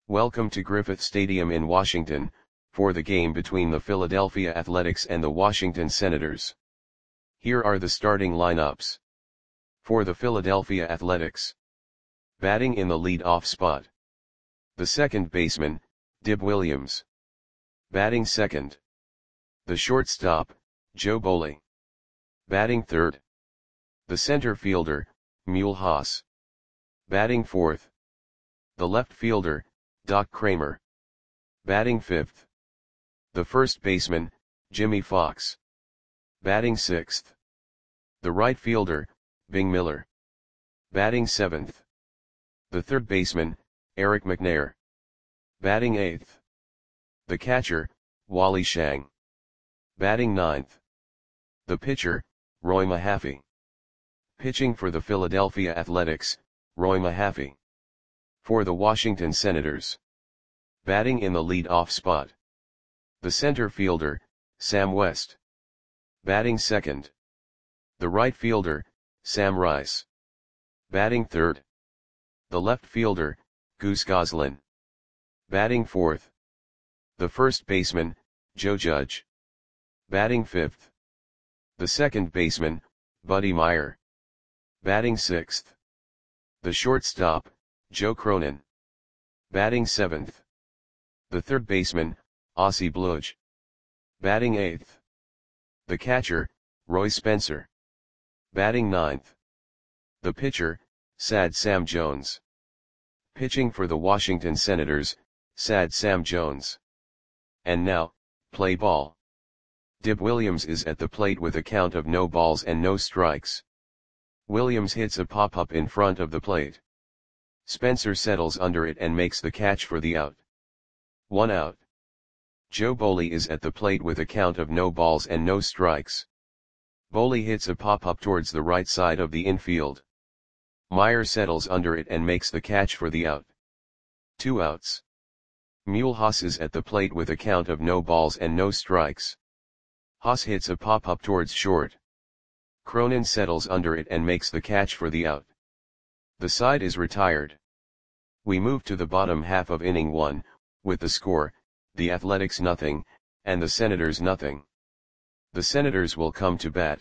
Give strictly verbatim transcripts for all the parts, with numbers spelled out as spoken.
Welcome to Griffith Stadium in Washington, for the game between the Philadelphia Athletics and the Washington Senators. Here are the starting lineups. For the Philadelphia Athletics. Batting in the lead-off spot. The second baseman, Dib Williams. Batting second. The shortstop, Joe Boley. Batting third. The center fielder, Mule Haas. Batting fourth. The left fielder, Doc Kramer. Batting fifth. The first baseman, Jimmy Fox. Batting sixth. The right fielder, Bing Miller. Batting seventh. The third baseman, Eric McNair. Batting eighth. The catcher, Wally Shang. Batting ninth. The pitcher, Roy Mahaffey. Pitching for the Philadelphia Athletics, Roy Mahaffey. For the Washington Senators. Batting in the lead-off spot. The center fielder, Sam West. Batting second. The right fielder, Sam Rice. Batting third. The left fielder, Goose Goslin. Batting fourth. The first baseman, Joe Judge. Batting fifth. The second baseman, Buddy Meyer. Batting sixth. The shortstop, Joe Cronin. Batting seventh. The third baseman, Ossie Bludge. Batting eighth. The catcher, Roy Spencer. Batting ninth. The pitcher, Sad Sam Jones. Pitching for the Washington Senators, Sad Sam Jones. And now, play ball. Dib Williams is at the plate with a count of no balls and no strikes. Williams hits a pop-up in front of the plate. Spencer settles under it and makes the catch for the out. One out. Joe Boley is at the plate with a count of no balls and no strikes. Boley hits a pop-up towards the right side of the infield. Meyer settles under it and makes the catch for the out. Two outs. Mule Haas is at the plate with a count of no balls and no strikes. Haas hits a pop-up towards short. Cronin settles under it and makes the catch for the out. The side is retired. We move to the bottom half of inning one, with the score, the Athletics nothing, and the Senators nothing. The Senators will come to bat.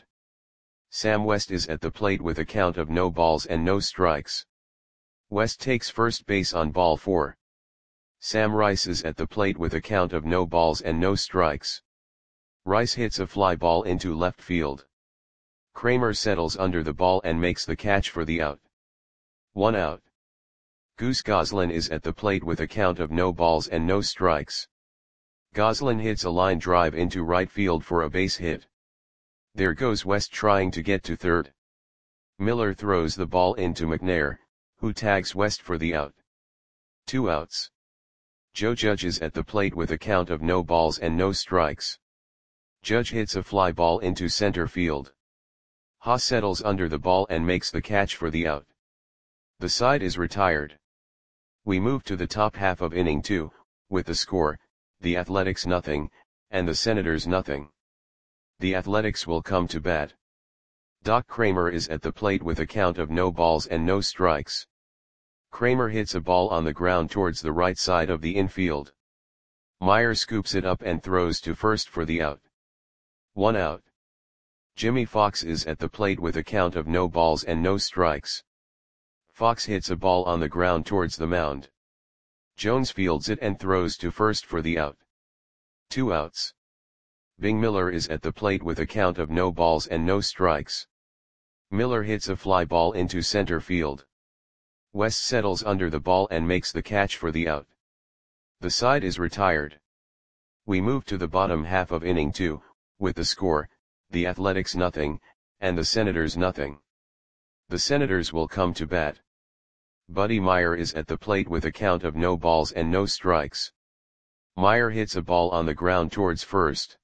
Sam West is at the plate with a count of no balls and no strikes. West takes first base on ball four. Sam Rice is at the plate with a count of no balls and no strikes. Rice hits a fly ball into left field. Kramer settles under the ball and makes the catch for the out. One out. Goose Goslin is at the plate with a count of no balls and no strikes. Goslin hits a line drive into right field for a base hit. There goes West trying to get to third. Miller throws the ball into McNair, who tags West for the out. Two outs. Joe Judge is at the plate with a count of no balls and no strikes. Judge hits a fly ball into center field. Haas settles under the ball and makes the catch for the out. The side is retired. We move to the top half of inning two, with the score, the Athletics nothing, and the Senators nothing. The Athletics will come to bat. Doc Kramer is at the plate with a count of no balls and no strikes. Kramer hits a ball on the ground towards the right side of the infield. Meyer scoops it up and throws to first for the out. One out. Jimmy Fox is at the plate with a count of no balls and no strikes. Fox hits a ball on the ground towards the mound. Jones fields it and throws to first for the out. Two outs. Bing Miller is at the plate with a count of no balls and no strikes. Miller hits a fly ball into center field. West settles under the ball and makes the catch for the out. The side is retired. We move to the bottom half of inning two, with the score, the Athletics nothing, and the Senators nothing. The Senators will come to bat. Buddy Meyer is at the plate with a count of no balls and no strikes. Meyer hits a ball on the ground towards first.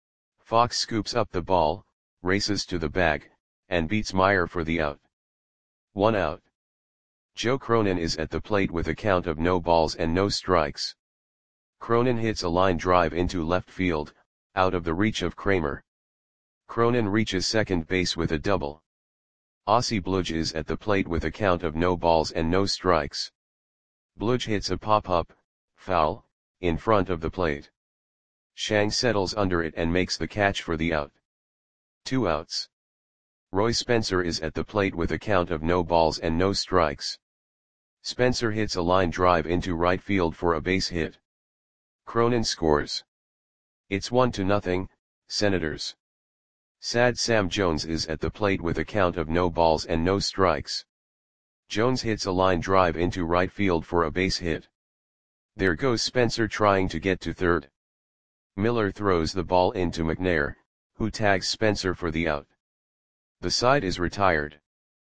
Fox scoops up the ball, races to the bag, and beats Meyer for the out. One out. Joe Cronin is at the plate with a count of no balls and no strikes. Cronin hits a line drive into left field, out of the reach of Kramer. Cronin reaches second base with a double. Ossie Bludge is at the plate with a count of no balls and no strikes. Bludge hits a pop-up, Foul, in front of the plate. Shang settles under it and makes the catch for the out. Two outs. Roy Spencer is at the plate with a count of no balls and no strikes. Spencer hits a line drive into right field for a base hit. Cronin scores. It's one to nothing, Senators. Sad Sam Jones is at the plate with a count of no balls and no strikes. Jones hits a line drive into right field for a base hit. There goes Spencer trying to get to third. Miller throws the ball into McNair, who tags Spencer for the out. The side is retired.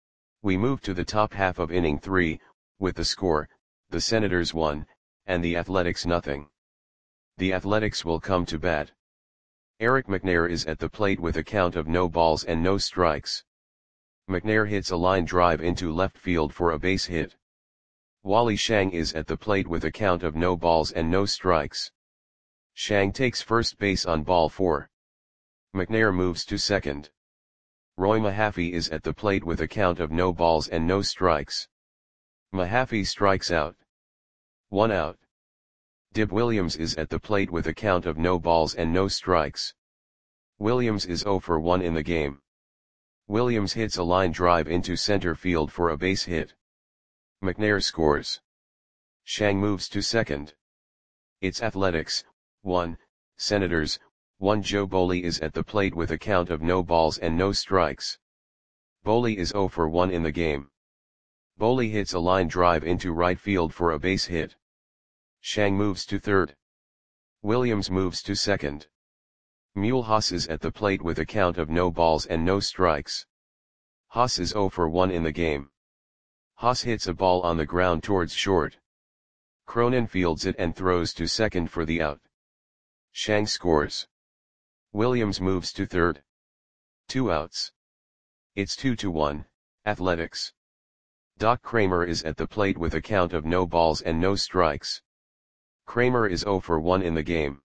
We move to the top half of inning three, with the score, the Senators one, and the Athletics nothing. The Athletics will come to bat. Eric McNair is at the plate with a count of no balls and no strikes. McNair hits a line drive into left field for a base hit. Wally Shang is at the plate with a count of no balls and no strikes. Shang takes first base on ball four. McNair moves to second. Roy Mahaffey is at the plate with a count of no balls and no strikes. Mahaffey strikes out. One out. Dib Williams is at the plate with a count of no balls and no strikes. Williams is oh for one in the game. Williams hits a line drive into center field for a base hit. McNair scores. Shang moves to second. It's Athletics, one, Senators, one. Joe Boley is at the plate with a count of no balls and no strikes. Boley is oh for one in the game. Boley hits a line drive into right field for a base hit. Shang moves to third. Williams moves to second. Mule Haas is at the plate with a count of no balls and no strikes. Haas is oh for one in the game. Haas hits a ball on the ground towards short. Cronin fields it and throws to second for the out. Shang scores. Williams moves to third. Two outs. It's two to one, Athletics. Doc Kramer is at the plate with a count of no balls and no strikes. Kramer is oh for one in the game.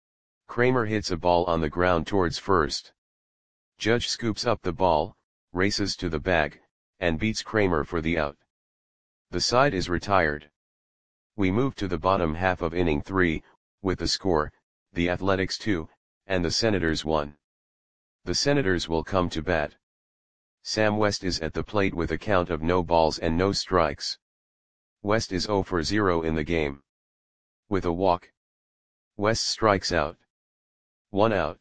Kramer hits a ball on the ground towards first. Judge scoops up the ball, races to the bag, and beats Kramer for the out. The side is retired. We move to the bottom half of inning three, with the score, the Athletics two, and the Senators one. The Senators will come to bat. Sam West is at the plate with a count of no balls and no strikes. West is oh for zero in the game. With a walk. West strikes out. One out.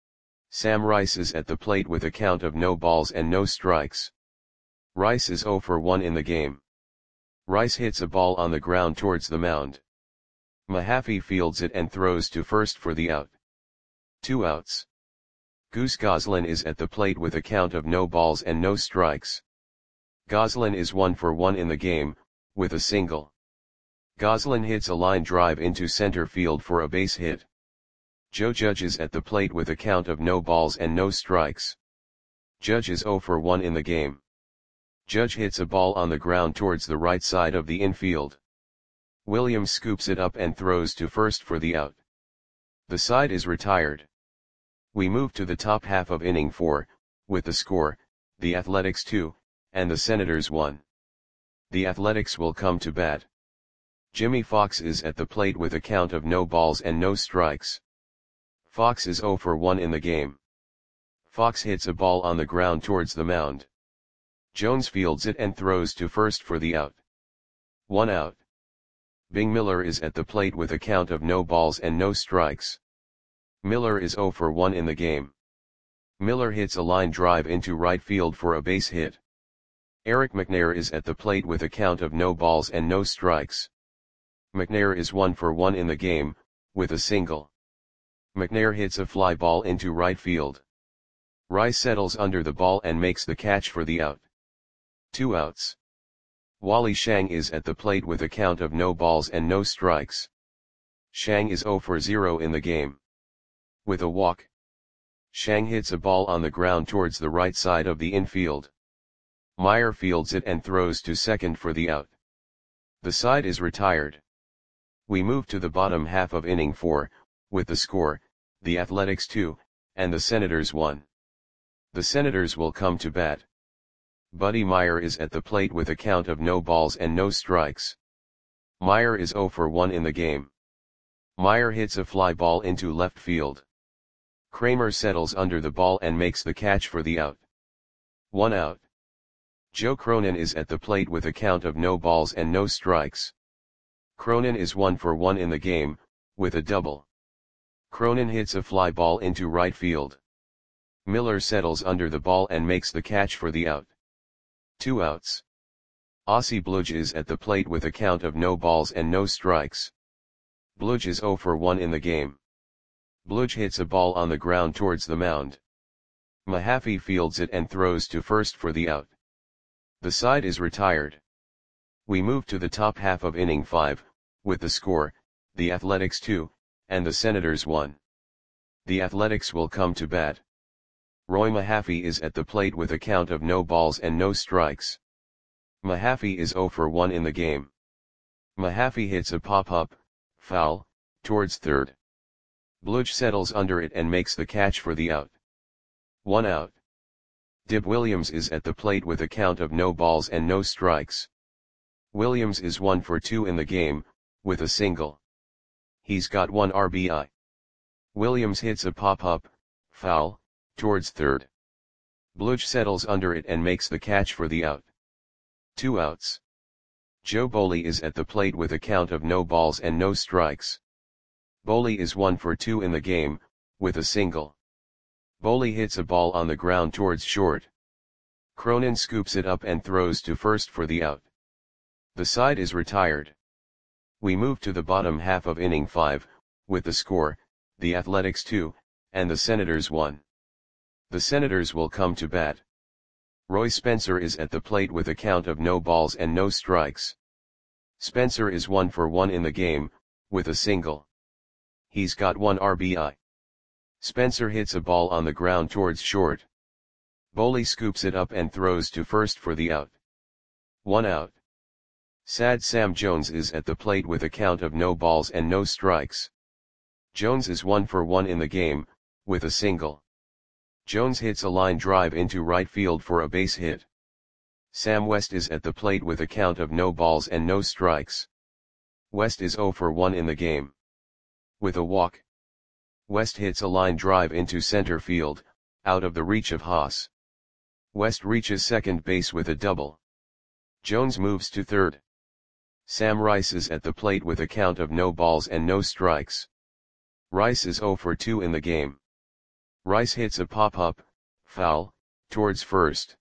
Sam Rice is at the plate with a count of no balls and no strikes. Rice is oh for one in the game. Rice hits a ball on the ground towards the mound. Mahaffey fields it and throws to first for the out. Two outs. Goose Goslin is at the plate with a count of no balls and no strikes. Goslin is one for one in the game, with a single. Goslin hits a line drive into center field for a base hit. Joe Judge is at the plate with a count of no balls and no strikes. Judge is oh for one in the game. Judge hits a ball on the ground towards the right side of the infield. Williams scoops it up and throws to first for the out. The side is retired. We move to the top half of inning four, with the score, the Athletics two, and the Senators one. The Athletics will come to bat. Jimmy Fox is at the plate with a count of no balls and no strikes. Fox is oh for one in the game. Fox hits a ball on the ground towards the mound. Jones fields it and throws to first for the out. One out. Bing Miller is at the plate with a count of no balls and no strikes. Miller is oh for one in the game. Miller hits a line drive into right field for a base hit. Eric McNair is at the plate with a count of no balls and no strikes. McNair is one for one in the game, with a single. McNair hits a fly ball into right field. Rice settles under the ball and makes the catch for the out. Two outs. Wally Shang is at the plate with a count of no balls and no strikes. Shang is oh for zero in the game. With a walk. Shang hits a ball on the ground towards the right side of the infield. Meyer fields it and throws to second for the out. The side is retired. We move to the bottom half of inning four, with the score, the Athletics two, and the Senators one. The Senators will come to bat. Buddy Meyer is at the plate with a count of no balls and no strikes. Meyer is oh for one in the game. Meyer hits a fly ball into left field. Kramer settles under the ball and makes the catch for the out. One out. Joe Cronin is at the plate with a count of no balls and no strikes. Cronin is one for one in the game, with a double. Cronin hits a fly ball into right field. Miller settles under the ball and makes the catch for the out. Two outs. Ossie Bludge is at the plate with a count of no balls and no strikes. Bludge is zero for one in the game. Bludge hits a ball on the ground towards the mound. Mahaffey fields it and throws to first for the out. The side is retired. We move to the top half of inning five, with the score, the Athletics two, and the Senators one. The Athletics will come to bat. Roy Mahaffey is at the plate with a count of no balls and no strikes. Mahaffey is zero for one in the game. Mahaffey hits a pop-up, foul, towards third. Bludge settles under it and makes the catch for the out. One out. Dib Williams is at the plate with a count of no balls and no strikes. Williams is one for two in the game, with a single. He's got one R B I. Williams hits a pop-up, foul, towards third. Bludge settles under it and makes the catch for the out. Two outs. Joe Boley is at the plate with a count of no balls and no strikes. Boley is one for two in the game, with a single. Boley hits a ball on the ground towards short. Cronin scoops it up and throws to first for the out. The side is retired. We move to the bottom half of inning five, with the score, the Athletics two, and the Senators one. The Senators will come to bat. Roy Spencer is at the plate with a count of no balls and no strikes. Spencer is one for one in the game, with a single. He's got one R B I. Spencer hits a ball on the ground towards short. Boley scoops it up and throws to first for the out. One out. Sad Sam Jones is at the plate with a count of no balls and no strikes. Jones is one for one in the game, with a single. Jones hits a line drive into right field for a base hit. Sam West is at the plate with a count of no balls and no strikes. West is zero for one in the game. With a walk. West hits a line drive into center field, out of the reach of Haas. West reaches second base with a double. Jones moves to third. Sam Rice is at the plate with a count of no balls and no strikes. Rice is zero for two in the game. Rice hits a pop-up, foul, towards first.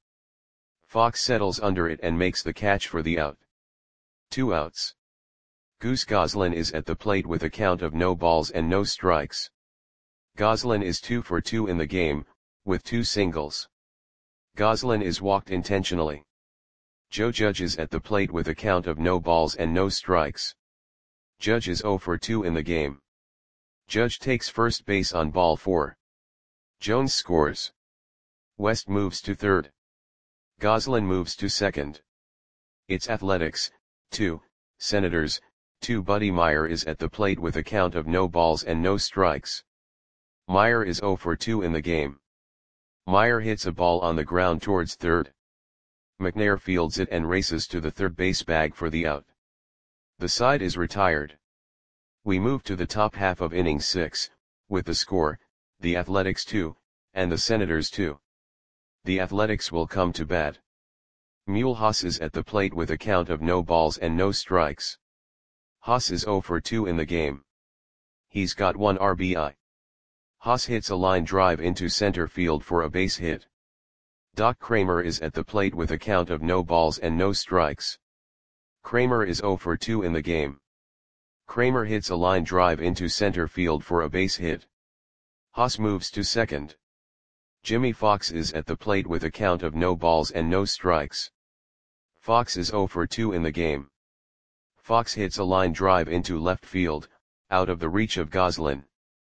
Fox settles under it and makes the catch for the out. Two outs. Goose Goslin is at the plate with a count of no balls and no strikes. Goslin is two for two in the game, with two singles. Goslin is walked intentionally. Joe Judge is at the plate with a count of no balls and no strikes. Judge is zero for two in the game. Judge takes first base on ball four. Jones scores. West moves to third. Goslin moves to second. It's Athletics, two, Senators, two. Buddy Meyer is at the plate with a count of no balls and no strikes. Meyer is zero for two in the game. Meyer hits a ball on the ground towards third. McNair fields it and races to the third base bag for the out. The side is retired. We move to the top half of inning six, with the score, the Athletics two, and the Senators two. The Athletics will come to bat. Mule Haas is at the plate with a count of no balls and no strikes. Haas is zero for two in the game. He's got one R B I. Haas hits a line drive into center field for a base hit. Doc Kramer is at the plate with a count of no balls and no strikes. Kramer is zero for two in the game. Kramer hits a line drive into center field for a base hit. Haas moves to second. Jimmy Fox is at the plate with a count of no balls and no strikes. Fox is zero for two in the game. Fox hits a line drive into left field, out of the reach of Goslin.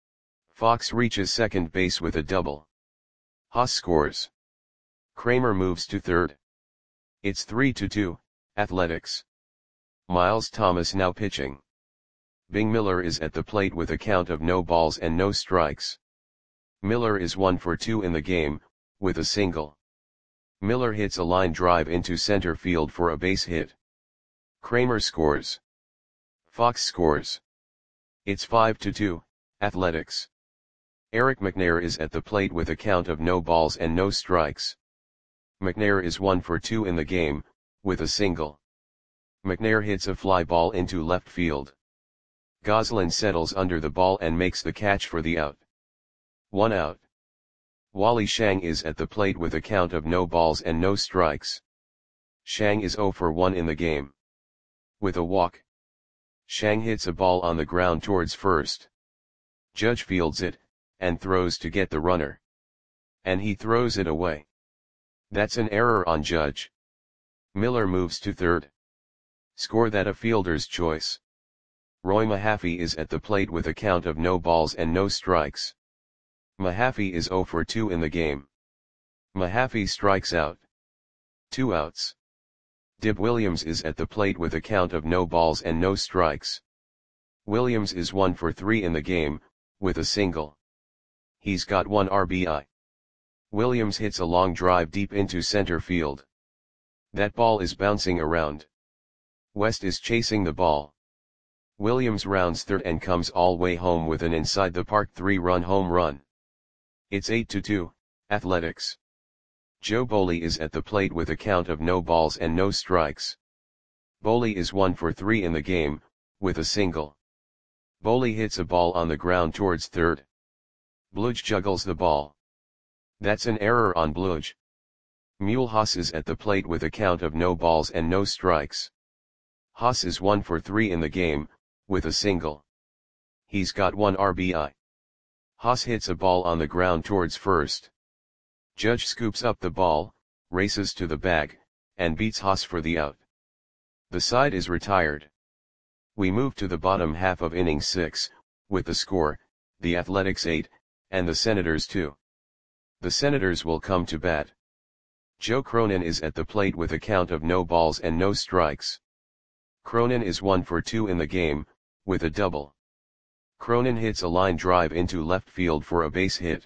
Fox reaches second base with a double. Haas scores. Kramer moves to third. It's three to two, Athletics. Miles Thomas now pitching. Bing Miller is at the plate with a count of no balls and no strikes. Miller is one for two in the game, with a single. Miller hits a line drive into center field for a base hit. Kramer scores. Fox scores. It's five to two, Athletics. Eric McNair is at the plate with a count of no balls and no strikes. McNair is one for two in the game, with a single. McNair hits a fly ball into left field. Goslin settles under the ball and makes the catch for the out. One out. Wally Shang is at the plate with a count of no balls and no strikes. Shang is zero for one in the game. With a walk. Shang hits a ball on the ground towards first. Judge fields it, and throws to get the runner. And he throws it away. That's an error on Judge. Miller moves to third. Score that a fielder's choice. Roy Mahaffey is at the plate with a count of no balls and no strikes. Mahaffey is zero for two in the game. Mahaffey strikes out. Two outs. Dib Williams is at the plate with a count of no balls and no strikes. Williams is one for three in the game, with a single. He's got one R B I. Williams hits a long drive deep into center field. That ball is bouncing around. West is chasing the ball. Williams rounds third and comes all way home with an inside the park three-run home run. It's eight to two, Athletics. Joe Boley is at the plate with a count of no balls and no strikes. Boley is one for three in the game, with a single. Boley hits a ball on the ground towards third. Bludge juggles the ball. That's an error on Bludge. Mule Haas is at the plate with a count of no balls and no strikes. Haas is one for three in the game, with a single. He's got one R B I. Haas hits a ball on the ground towards first. Judge scoops up the ball, races to the bag, and beats Haas for the out. The side is retired. We move to the bottom half of inning six, with the score, the Athletics eight, and the Senators two. The Senators will come to bat. Joe Cronin is at the plate with a count of no balls and no strikes. Cronin is one for two in the game, with a double. Cronin hits a line drive into left field for a base hit.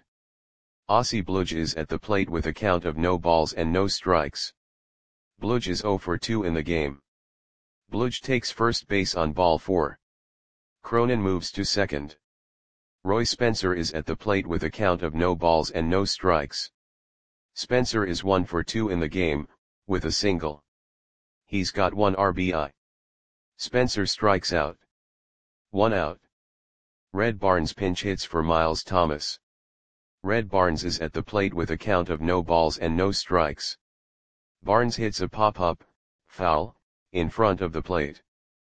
Ossie Bludge is at the plate with a count of no balls and no strikes. Bludge is zero for two in the game. Bludge takes first base on ball four. Cronin moves to second. Roy Spencer is at the plate with a count of no balls and no strikes. Spencer is one for two in the game, with a single. He's got one R B I. Spencer strikes out. One out. Red Barnes pinch hits for Miles Thomas. Red Barnes is at the plate with a count of no balls and no strikes. Barnes hits a pop-up, foul, in front of the plate.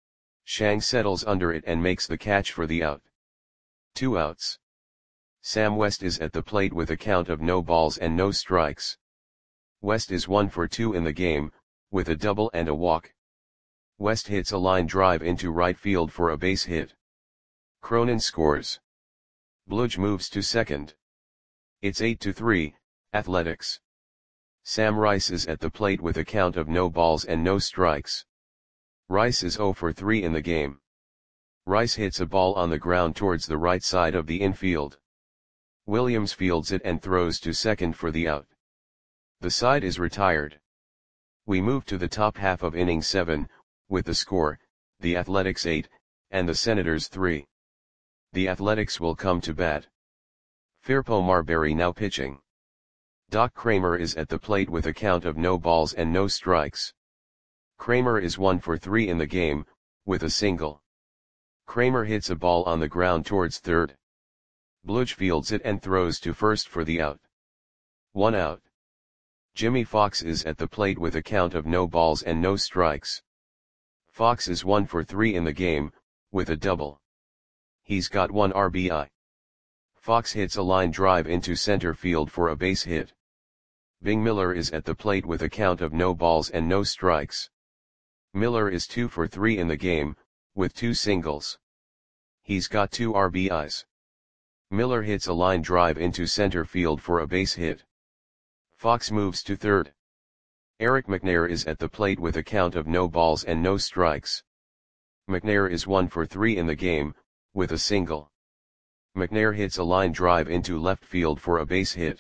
Shang settles under it and makes the catch for the out. Two outs. Sam West is at the plate with a count of no balls and no strikes. West is one for two in the game, with a double and a walk. West hits a line drive into right field for a base hit. Cronin scores. Bludge moves to second. It's eight to three, Athletics. Sam Rice is at the plate with a count of no balls and no strikes. Rice is zero for three in the game. Rice hits a ball on the ground towards the right side of the infield. Williams fields it and throws to second for the out. The side is retired. We move to the top half of inning seven, with the score, the Athletics eight, and the Senators three. The Athletics will come to bat. Firpo Marbury now pitching. Doc Kramer is at the plate with a count of no balls and no strikes. Kramer is one for three in the game, with a single. Kramer hits a ball on the ground towards third. Bludge fields it and throws to first for the out. One out. Jimmy Fox is at the plate with a count of no balls and no strikes. Fox is one for three in the game, with a double. He's got one R B I. Fox hits a line drive into center field for a base hit. Bing Miller is at the plate with a count of no balls and no strikes. Miller is two for three in the game, with two singles. He's got two R B Is. Miller hits a line drive into center field for a base hit. Fox moves to third. Eric McNair is at the plate with a count of no balls and no strikes. McNair is one for three in the game, with a single. McNair hits a line drive into left field for a base hit.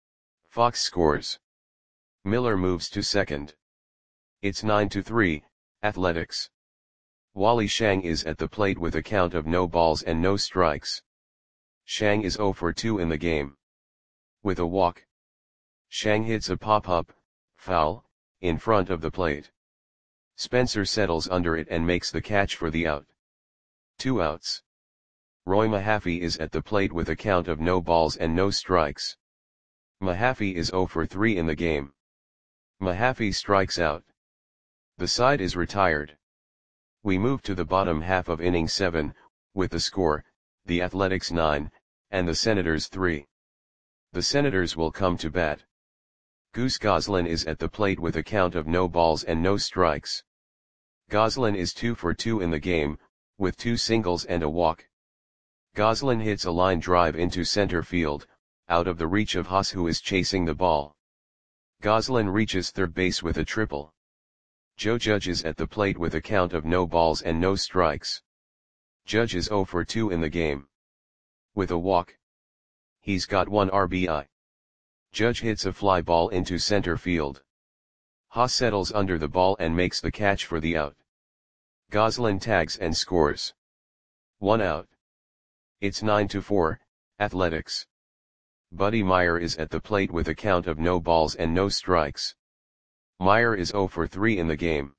Fox scores. Miller moves to second. It's nine to three, Athletics. Wally Shang is at the plate with a count of no balls and no strikes. Shang is zero for two in the game. With a walk, Shang hits a pop-up, foul, in front of the plate. Spencer settles under it and makes the catch for the out. Two outs. Roy Mahaffey is at the plate with a count of no balls and no strikes. Mahaffey is zero for three in the game. Mahaffey strikes out. The side is retired. We move to the bottom half of inning seven, with the score, the Athletics nine, and the Senators three. The Senators will come to bat. Goose Goslin is at the plate with a count of no balls and no strikes. Goslin is two for two in the game, with two singles and a walk. Goslin hits a line drive into center field, out of the reach of Haas, who is chasing the ball. Goslin reaches third base with a triple. Joe Judge is at the plate with a count of no balls and no strikes. Judge is zero for two in the game. With a walk, he's got one R B I. Judge hits a fly ball into center field. Haas settles under the ball and makes the catch for the out. Goslin tags and scores. One out. It's nine to four, Athletics. Buddy Meyer is at the plate with a count of no balls and no strikes. Meyer is zero for three in the game.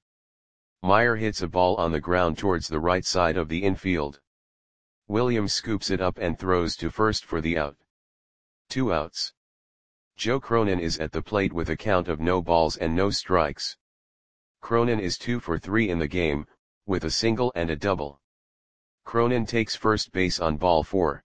Meyer hits a ball on the ground towards the right side of the infield. Williams scoops it up and throws to first for the out. Two outs. Joe Cronin is at the plate with a count of no balls and no strikes. Cronin is two for three in the game, with a single and a double. Cronin takes first base on ball four.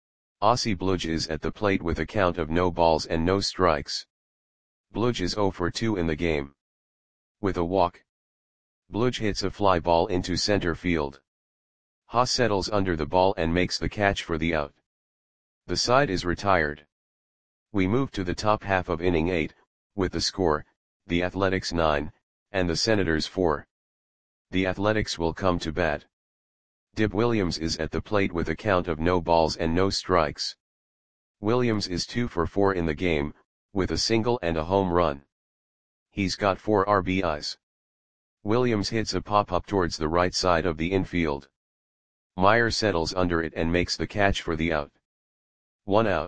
Ossie Bludge is at the plate with a count of no balls and no strikes. Bludge is zero for two in the game. With a walk, Bludge hits a fly ball into center field. Haas settles under the ball and makes the catch for the out. The side is retired. We move to the top half of inning eight, with the score, the Athletics nine, and the Senators four. The Athletics will come to bat. Dib Williams is at the plate with a count of no balls and no strikes. Williams is two for four in the game, with a single and a home run. He's got four R B Is. Williams hits a pop-up towards the right side of the infield. Meyer settles under it and makes the catch for the out. One out.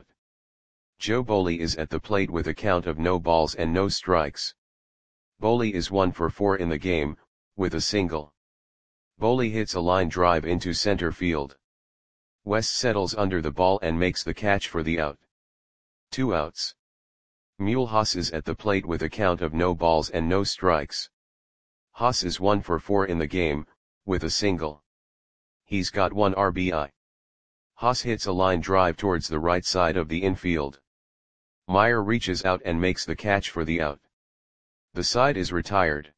Joe Boley is at the plate with a count of no balls and no strikes. Boley is one for four in the game, with a single. Boley hits a line drive into center field. West settles under the ball and makes the catch for the out. Two outs. Mule Haas is at the plate with a count of no balls and no strikes. Haas is one for four in the game, with a single. He's got one R B I. Haas hits a line drive towards the right side of the infield. Meyer reaches out and makes the catch for the out. The side is retired.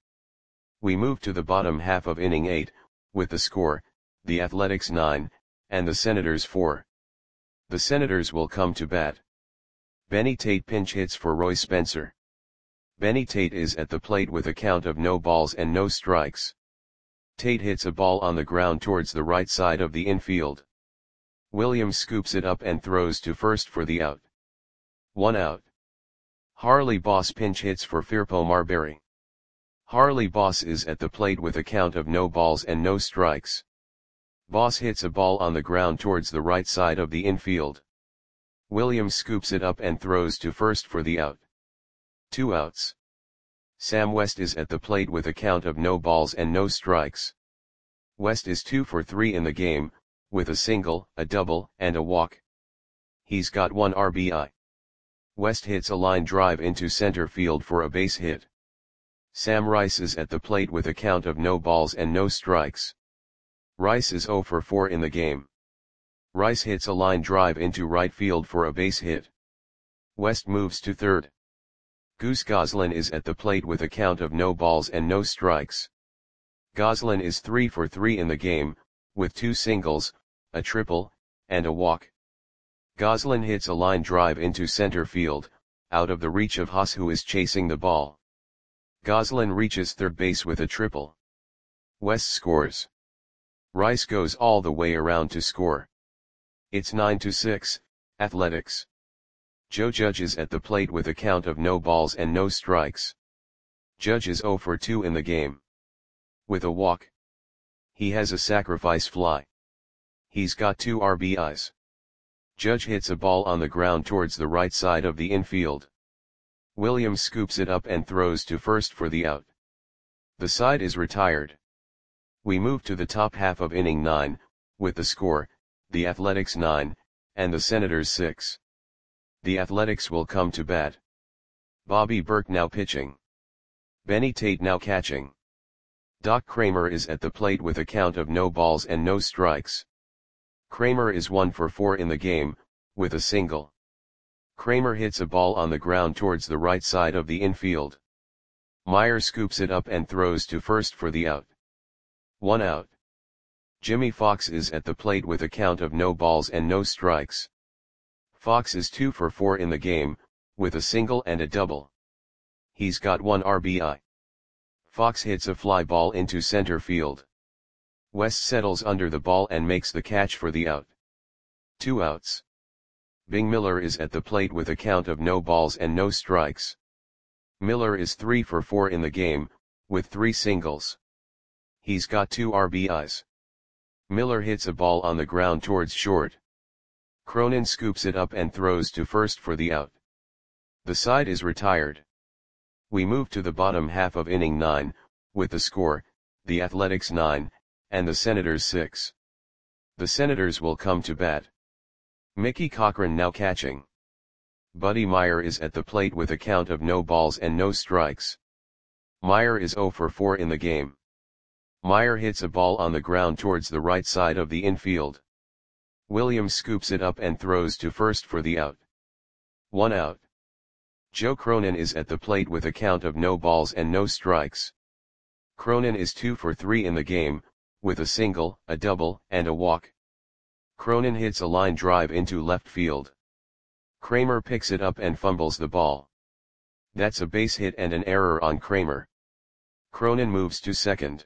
We move to the bottom half of inning eight, with the score, the Athletics nine, and the Senators four. The Senators will come to bat. Benny Tate pinch hits for Roy Spencer. Benny Tate is at the plate with a count of no balls and no strikes. Tate hits a ball on the ground towards the right side of the infield. Williams scoops it up and throws to first for the out. One out. Harley Boss pinch hits for Firpo Marbury. Harley Boss is at the plate with a count of no balls and no strikes. Boss hits a ball on the ground towards the right side of the infield. Williams scoops it up and throws to first for the out. Two outs. Sam West is at the plate with a count of no balls and no strikes. West is two for three in the game, with a single, a double, and a walk. He's got one R B I. West hits a line drive into center field for a base hit. Sam Rice is at the plate with a count of no balls and no strikes. Rice is zero for four in the game. Rice hits a line drive into right field for a base hit. West moves to third. Goose Goslin is at the plate with a count of no balls and no strikes. Goslin is three for three in the game, with two singles, a triple, and a walk. Goslin hits a line drive into center field, out of the reach of Haas, who is chasing the ball. Goslin reaches third base with a triple. West scores. Rice goes all the way around to score. It's nine to six, Athletics. Joe Judge is at the plate with a count of no balls and no strikes. Judge is zero for two in the game. With a walk, He has a sacrifice fly. He's got two R B Is. Judge hits a ball on the ground towards the right side of the infield. Williams scoops it up and throws to first for the out. The side is retired. We move to the top half of inning nine, with the score, the Athletics nine, and the Senators six. The Athletics will come to bat. Bobby Burke now pitching. Benny Tate now catching. Doc Kramer is at the plate with a count of no balls and no strikes. Kramer is one for four in the game, with a single. Kramer hits a ball on the ground towards the right side of the infield. Meyer scoops it up and throws to first for the out. One out. Jimmy Fox is at the plate with a count of no balls and no strikes. Fox is two for four in the game, with a single and a double. He's got one R B I. Fox hits a fly ball into center field. West settles under the ball and makes the catch for the out. Two outs. Bing Miller is at the plate with a count of no balls and no strikes. Miller is three for four in the game, with three singles. He's got two R B Is. Miller hits a ball on the ground towards short. Cronin scoops it up and throws to first for the out. The side is retired. We move to the bottom half of inning nine, with the score, the Athletics nine, and the Senators six. The Senators will come to bat. Mickey Cochran now catching. Buddy Meyer is at the plate with a count of no balls and no strikes. Meyer is zero for four in the game. Meyer hits a ball on the ground towards the right side of the infield. Williams scoops it up and throws to first for the out. One out. Joe Cronin is at the plate with a count of no balls and no strikes. Cronin is two for three in the game, with a single, a double, and a walk. Cronin hits a line drive into left field. Kramer picks it up and fumbles the ball. That's a base hit and an error on Kramer. Cronin moves to second.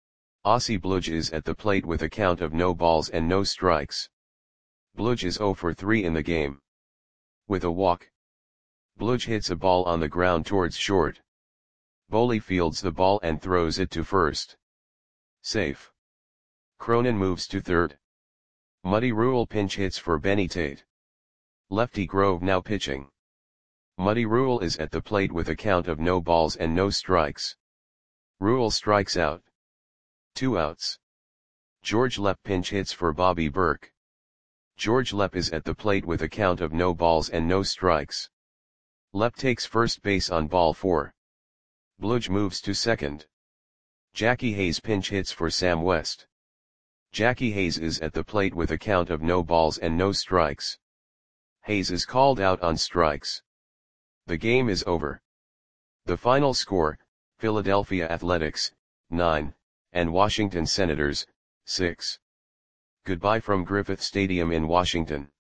Ossie Bludge is at the plate with a count of no balls and no strikes. Bludge is zero for three in the game. With a walk. Bludge hits a ball on the ground towards short. Boley fields the ball and throws it to first. Safe. Cronin moves to third. Muddy Rule pinch hits for Benny Tate. Lefty Grove now pitching. Muddy Rule is at the plate with a count of no balls and no strikes. Rule strikes out. Two outs. George Lepp pinch hits for Bobby Burke. George Lepp is at the plate with a count of no balls and no strikes. Lepp takes first base on ball four. Bludge moves to second. Jackie Hayes pinch hits for Sam West. Jackie Hayes is at the plate with a count of no balls and no strikes. Hayes is called out on strikes. The game is over. The final score, Philadelphia Athletics, nine, and Washington Senators, six. Goodbye from Griffith Stadium in Washington.